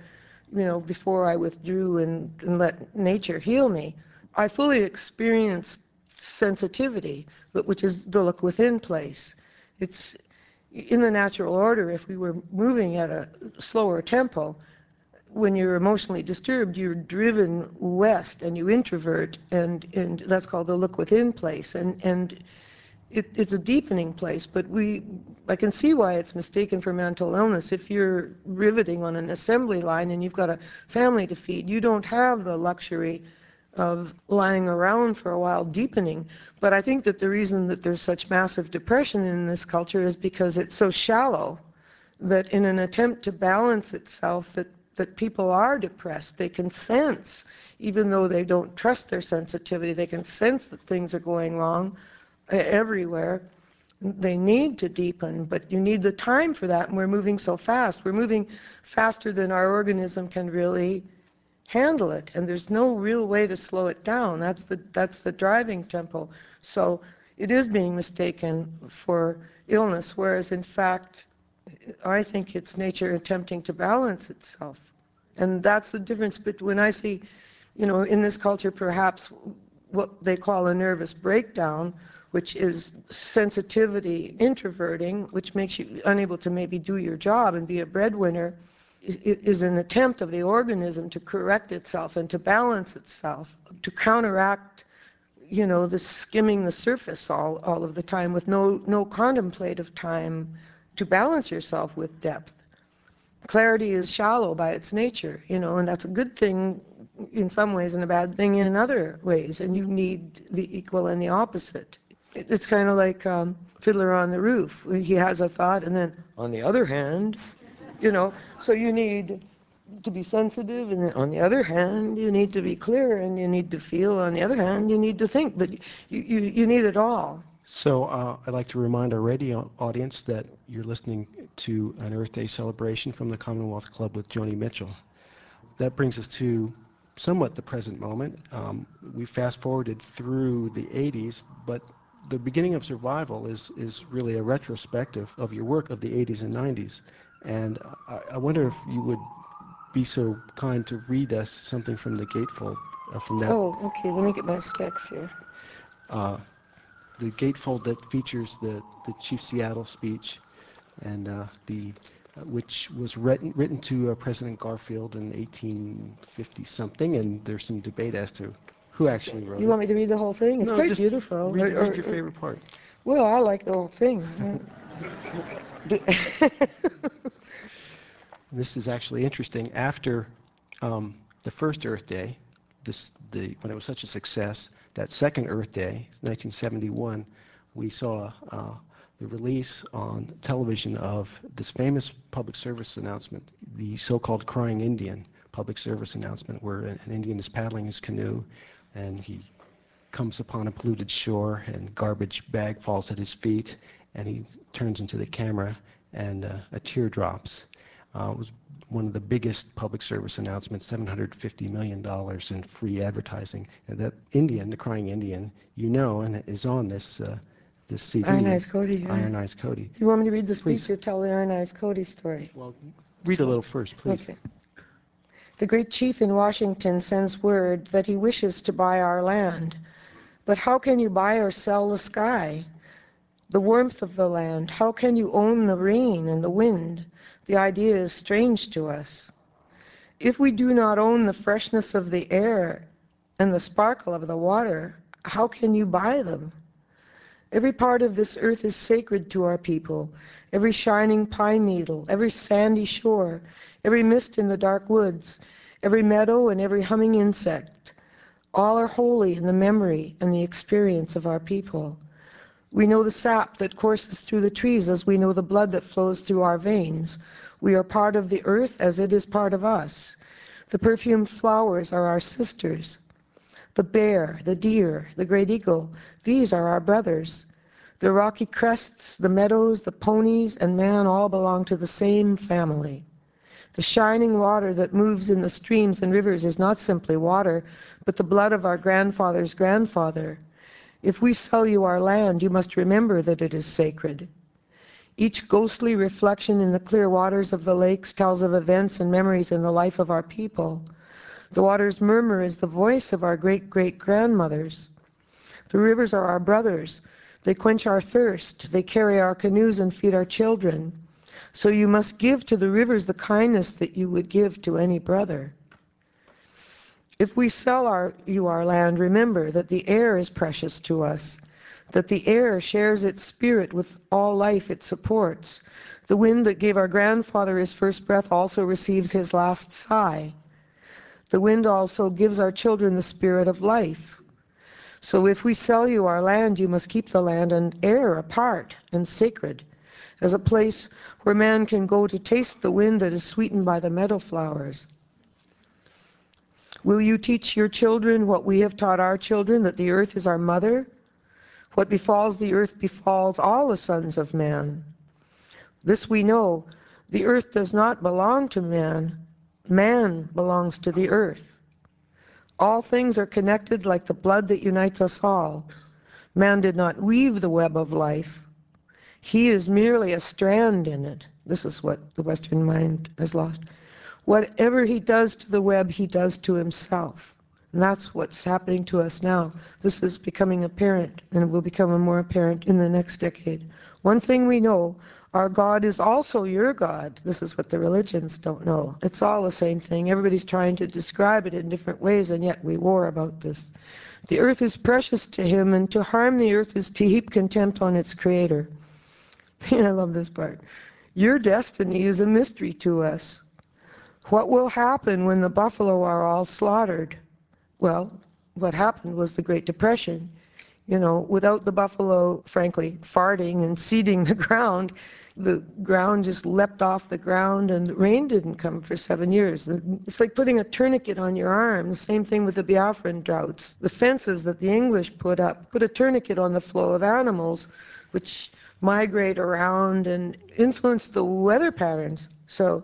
I withdrew and let nature heal me, I fully experienced sensitivity, which is the look within place. It's in the natural order. If we were moving at a slower tempo, when you're emotionally disturbed, you're driven west and you introvert, and that's called the look within place. And it's a deepening place, but I can see why it's mistaken for mental illness. If you're riveting on an assembly line and you've got a family to feed, you don't have the luxury of lying around for a while deepening. But I think that the reason that there's such massive depression in this culture is because it's so shallow that in an attempt to balance itself, that people are depressed. They can sense, even though they don't trust their sensitivity, they can sense that things are going wrong everywhere. They need to deepen, but you need the time for that, and we're moving so fast. We're moving faster than our organism can really handle it, and there's no real way to slow it down. That's the driving tempo. So it is being mistaken for illness, whereas in fact, I think it's nature attempting to balance itself. And that's the difference between when I see, in this culture, perhaps what they call a nervous breakdown, which is sensitivity introverting, which makes you unable to maybe do your job and be a breadwinner, is an attempt of the organism to correct itself and to balance itself, to counteract, the skimming the surface all of the time with no contemplative time to balance yourself with depth. Clarity is shallow by its nature, and that's a good thing in some ways and a bad thing in other ways, and you need the equal and the opposite. It's kind of like Fiddler on the Roof. He has a thought, and then, on the other hand, so you need to be sensitive, and then on the other hand, you need to be clear, and you need to feel. On the other hand, you need to think, but you need it all. So I'd like to remind our radio audience that you're listening to an Earth Day celebration from the Commonwealth Club with Joni Mitchell. That brings us to somewhat the present moment. We fast forwarded through the 80s, but the beginning of Survival is really a retrospective of your work of the 80s and 90s. And I wonder if you would be so kind to read us something from the gatefold from that. Oh, okay, let me get my specs here. The gatefold that features the Chief Seattle speech, and which was written to President Garfield in 1850 something, and there's some debate as to who actually wrote it. You want me to read the whole thing? It's No, quite just beautiful. read your favorite part. Well, I like the whole thing. This is actually interesting. After the first Earth Day, when it was such a success, that second Earth Day, 1971, we saw the release on television of this famous public service announcement, the so-called Crying Indian public service announcement, where an Indian is paddling his canoe, and he comes upon a polluted shore, and garbage bag falls at his feet, and he turns into the camera, and a teardrops. It was one of the biggest public service announcements, $750 million in free advertising. And that Indian, the crying Indian, you know, and is on this CD. Iron Eyes Cody. Yeah. Iron Eyes Cody. You want me to read the Please. speech or tell the Iron Eyes Cody story? Well, read a little first, please. Okay. The great chief in Washington sends word that he wishes to buy our land. But how can you buy or sell the sky, the warmth of the land? How can you own the rain and the wind? The idea is strange to us. If we do not own the freshness of the air and the sparkle of the water, how can you buy them? Every part of this earth is sacred to our people. Every shining pine needle, every sandy shore, every mist in the dark woods, every meadow and every humming insect, all are holy in the memory and the experience of our people. We know the sap that courses through the trees as we know the blood that flows through our veins. We are part of the earth as it is part of us. The perfumed flowers are our sisters. The bear, the deer, the great eagle, these are our brothers. The rocky crests, the meadows, the ponies, and man all belong to the same family. The shining water that moves in the streams and rivers is not simply water, but the blood of our grandfather's grandfather. If we sell you our land, you must remember that it is sacred. Each ghostly reflection in the clear waters of the lakes tells of events and memories in the life of our people. The water's murmur is the voice of our great-great-grandmothers. The rivers are our brothers. They quench our thirst. They carry our canoes and feed our children. So you must give to the rivers the kindness that you would give to any brother. If we sell you our land, remember that the air is precious to us, that the air shares its spirit with all life it supports. The wind that gave our grandfather his first breath also receives his last sigh. The wind also gives our children the spirit of life. So if we sell you our land, you must keep the land and air apart and sacred, as a place where man can go to taste the wind that is sweetened by the meadow flowers. Will you teach your children what we have taught our children, that the earth is our mother? What befalls the earth befalls all the sons of man. This we know, the earth does not belong to man. Man belongs to the earth. All things are connected like the blood that unites us all. Man did not weave the web of life. He is merely a strand in it. This is what the Western mind has lost. Whatever he does to the web, he does to himself. And that's what's happening to us now. This is becoming apparent, and it will become more apparent in the next decade. One thing we know, our God is also your God. This is what the religions don't know. It's all the same thing. Everybody's trying to describe it in different ways, and yet we war about this. The earth is precious to him, and to harm the earth is to heap contempt on its creator. I love this part. Your destiny is a mystery to us. What will happen when the buffalo are all slaughtered? Well, what happened was the Great Depression. You know, without the buffalo, frankly, farting and seeding the ground just leapt off the ground and rain didn't come for 7 years. It's like putting a tourniquet on your arm. The same thing with the Biafran droughts. The fences that the English put up put a tourniquet on the flow of animals, which migrate around and influence the weather patterns. So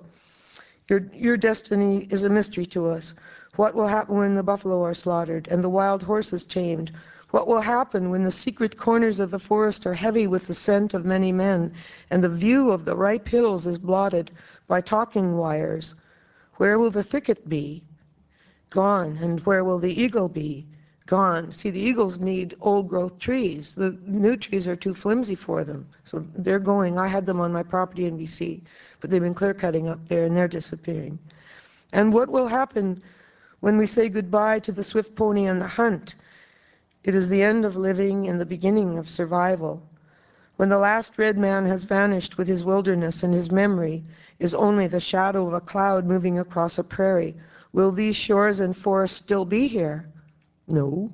your destiny is a mystery to us. What will happen when the buffalo are slaughtered and the wild horses tamed? What will happen when the secret corners of the forest are heavy with the scent of many men and the view of the ripe hills is blotted by talking wires? Where will the thicket be? Gone. And where will the eagle be? Gone. See, the eagles need old-growth trees. The new trees are too flimsy for them. So they're going. I had them on my property in BC, but they've been clear-cutting up there, and they're disappearing. And what will happen when we say goodbye to the swift pony and the hunt? It is the end of living and the beginning of survival. When the last red man has vanished with his wilderness and his memory is only the shadow of a cloud moving across a prairie, will these shores and forests still be here? No.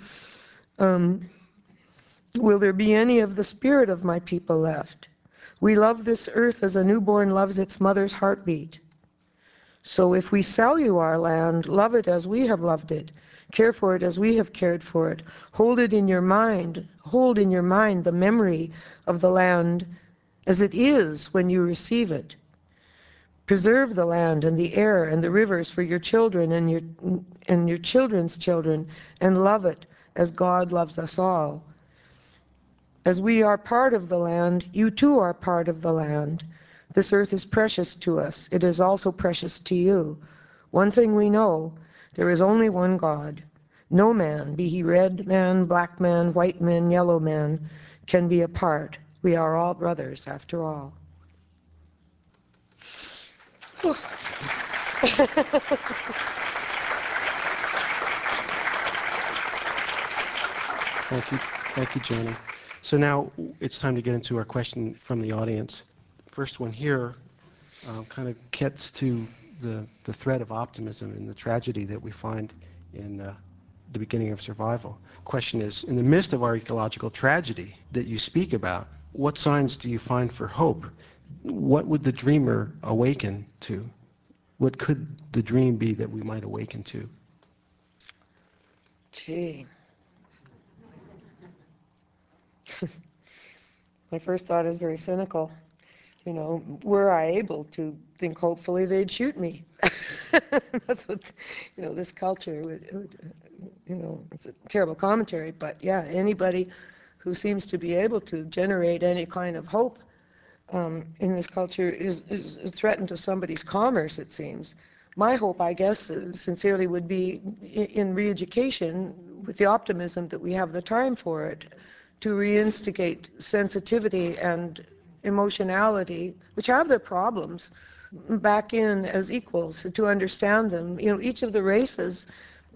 Will there be any of the spirit of my people left? We love this earth as a newborn loves its mother's heartbeat. So if we sell you our land, love it as we have loved it. Care for it as we have cared for it. Hold it in your mind. Hold in your mind the memory of the land as it is when you receive it. Preserve the land and the air and the rivers for your children and your children's children, and love it as God loves us all. As we are part of the land, you too are part of the land. This earth is precious to us. It is also precious to you. One thing we know, there is only one God. No man, be he red man, black man, white man, yellow man, can be apart. We are all brothers after all. Thank you. Thank you, Joni. So now it's time to get into our question from the audience. First one here kind of gets to the thread of optimism and the tragedy that we find in the beginning of survival. Question is, in the midst of our ecological tragedy that you speak about, what signs do you find for hope? What would the dreamer awaken to? What could the dream be that we might awaken to? Gee. My first thought is very cynical. You know, were I able to think hopefully, they'd shoot me. That's what, you know, this culture would, you know, it's a terrible commentary, but yeah, anybody who seems to be able to generate any kind of hope in this culture is a threat to somebody's commerce, it seems. My hope, I guess, sincerely would be in re-education with the optimism that we have the time for it, to reinstigate sensitivity and emotionality, which have their problems, back in as equals, to understand them. You know, each of the races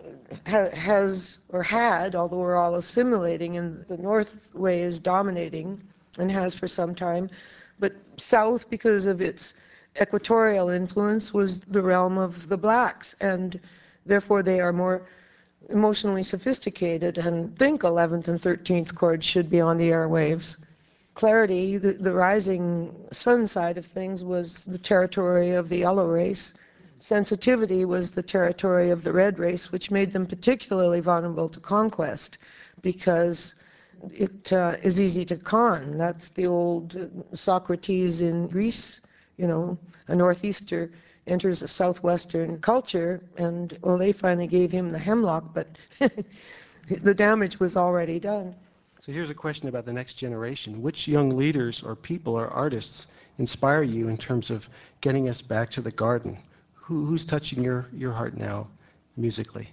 has or had, although we're all assimilating, and the North way is dominating and has for some time, but South, because of its equatorial influence, was the realm of the blacks, and therefore they are more emotionally sophisticated and think 11th and 13th chords should be on the airwaves. Clarity, the rising sun side of things, was the territory of the yellow race. Sensitivity was the territory of the red race, which made them particularly vulnerable to conquest because it is easy to con. That's the old Socrates in Greece, you know, a northeaster enters a southwestern culture, and well, they finally gave him the hemlock, but the damage was already done. So here's a question about the next generation. Which young leaders or people or artists inspire you in terms of getting us back to the garden? Who's touching your heart now musically?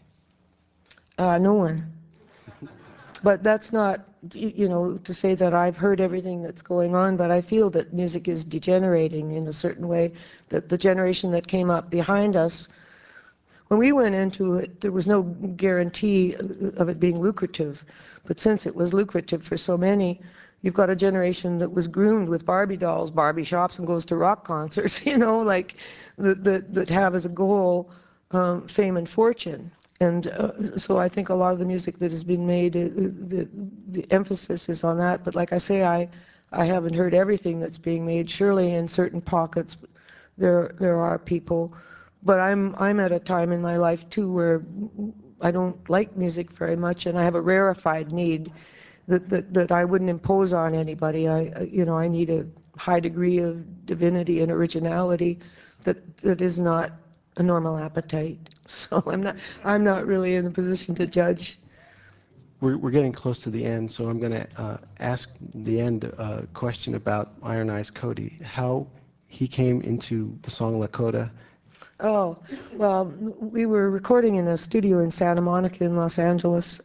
No one. But that's not, you know, to say that I've heard everything that's going on, but I feel that music is degenerating in a certain way, that the generation that came up behind us, when we went into it, there was no guarantee of it being lucrative. But since it was lucrative for so many, you've got a generation that was groomed with Barbie dolls, Barbie shops, and goes to rock concerts, you know, like, that have as a goal fame and fortune. And so I think a lot of the music that has been made, the emphasis is on that. But like I say, I haven't heard everything that's being made. Surely in certain pockets there are people. But I'm at a time in my life too where I don't like music very much, and I have a rarefied need that I wouldn't impose on anybody. I need a high degree of divinity and originality that is not a normal appetite. So I'm not really in a position to judge. We're getting close to the end, so I'm going to ask the end question about Iron Eyes Cody. How he came into the song Lakota. Oh, well, we were recording in a studio in Santa Monica in Los Angeles.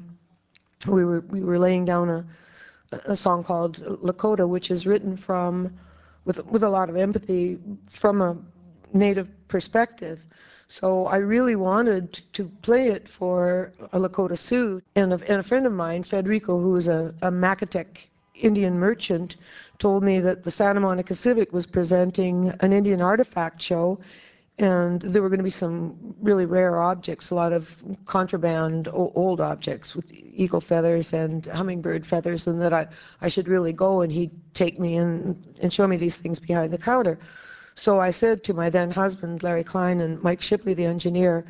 We were laying down a song called Lakota, which is written with a lot of empathy from a native perspective. So I really wanted to play it for a Lakota Sioux, and a friend of mine, Federico, who was a Macatec Indian merchant, told me that the Santa Monica Civic was presenting an Indian artifact show, and there were going to be some really rare objects, a lot of contraband old objects with eagle feathers and hummingbird feathers, and that I should really go, and he'd take me in and show me these things behind the counter. So I said to my then husband, Larry Klein, and Mike Shipley, the engineer,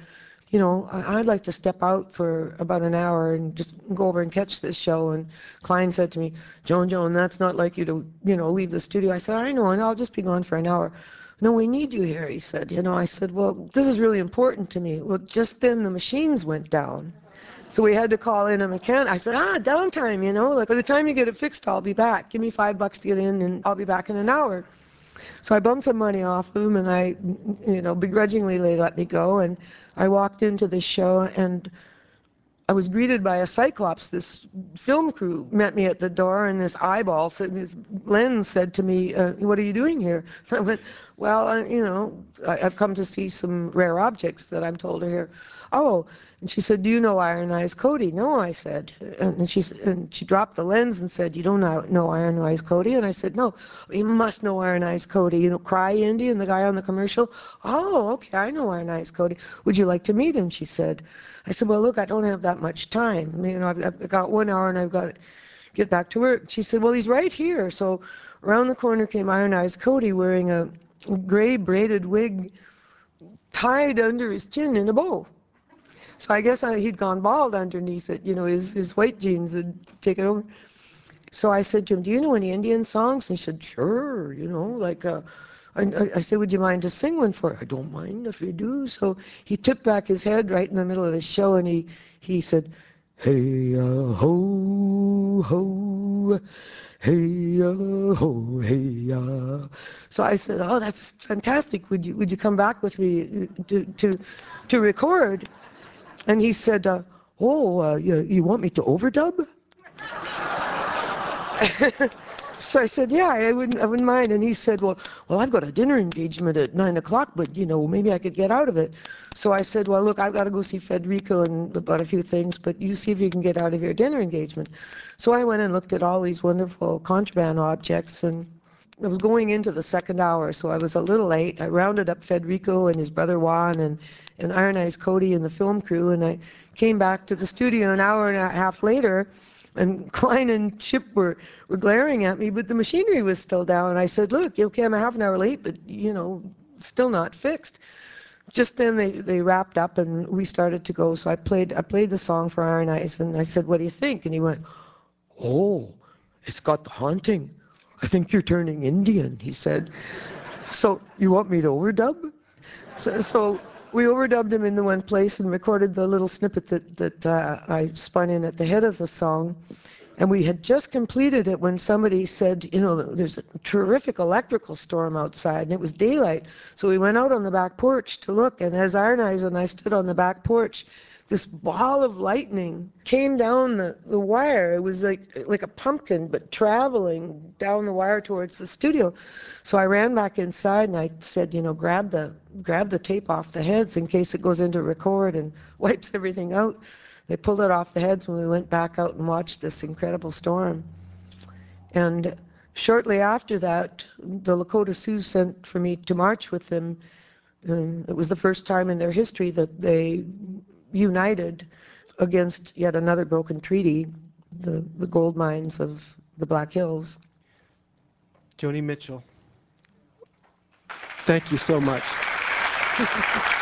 you know, I'd like to step out for about an hour and just go over and catch this show. And Klein said to me, Joan, that's not like you to, you know, leave the studio. I said, I know, and I'll just be gone for an hour. No, we need you here, he said. You know, I said, well, this is really important to me. Well, just then the machines went down. So we had to call in a mechanic. I said, downtime, you know, like by the time you get it fixed, I'll be back. Give me $5 to get in and I'll be back in an hour. So I bumped some money off them and I, you know, begrudgingly they let me go. And I walked into the show and I was greeted by a cyclops. This film crew met me at the door, and this eyeball, this lens said to me, what are you doing here? I went, well, you know, I've come to see some rare objects that I'm told are here. Oh, and she said, do you know Iron Eyes Cody? No, I said. And she dropped the lens and said, you don't know Iron Eyes Cody? And I said, no, you must know Iron Eyes Cody. You know, Cry Indian, the guy on the commercial? Oh, okay, I know Iron Eyes Cody. Would you like to meet him? She said. I said, well, look, I don't have that much time. You know, I've got 1 hour and I've got to get back to work. She said, well, he's right here. So around the corner came Iron Eyes Cody wearing a gray braided wig tied under his chin in a bow. So I guess he'd gone bald underneath it. You know, his white jeans had taken over. So I said to him, do you know any Indian songs? And he said, sure, you know, like, I said, would you mind to sing one for her? I don't mind if you do. So he tipped back his head right in the middle of the show and he said, hey, ho, ho, hey, ho, hey, So I said, oh, that's fantastic. Would you come back with me to record? And he said, you want me to overdub? So I said, yeah, I wouldn't mind. And he said, well, I've got a dinner engagement at 9 o'clock, but, you know, maybe I could get out of it. So I said, well, look, I've got to go see Federico and about a few things, but you see if you can get out of your dinner engagement. So I went and looked at all these wonderful contraband objects, and I was going into the second hour, so I was a little late. I rounded up Federico and his brother Juan and Iron Eyes Cody and the film crew, and I came back to the studio an hour and a half later, and Klein and Chip were glaring at me, but the machinery was still down. And I said, look, okay, I'm a half an hour late, but, you know, still not fixed. Just then they wrapped up and we started to go, so I played the song for Iron Eyes, and I said, what do you think? And he went, oh, it's got the haunting. I think you're turning Indian, he said. So you want me to overdub? So we overdubbed him in the one place and recorded the little snippet that I spun in at the head of the song. And we had just completed it when somebody said, you know, there's a terrific electrical storm outside, and it was daylight. So we went out on the back porch to look, and as Iron Eyes and I stood on the back porch, this ball of lightning came down the wire. It was like a pumpkin, but traveling down the wire towards the studio. So I ran back inside and I said, you know, grab the tape off the heads in case it goes into record and wipes everything out. They pulled it off the heads when we went back out and watched this incredible storm. And shortly after that, the Lakota Sioux sent for me to march with them. It was the first time in their history that they united against yet another broken treaty, the gold mines of the Black Hills. Joni Mitchell, thank you so much.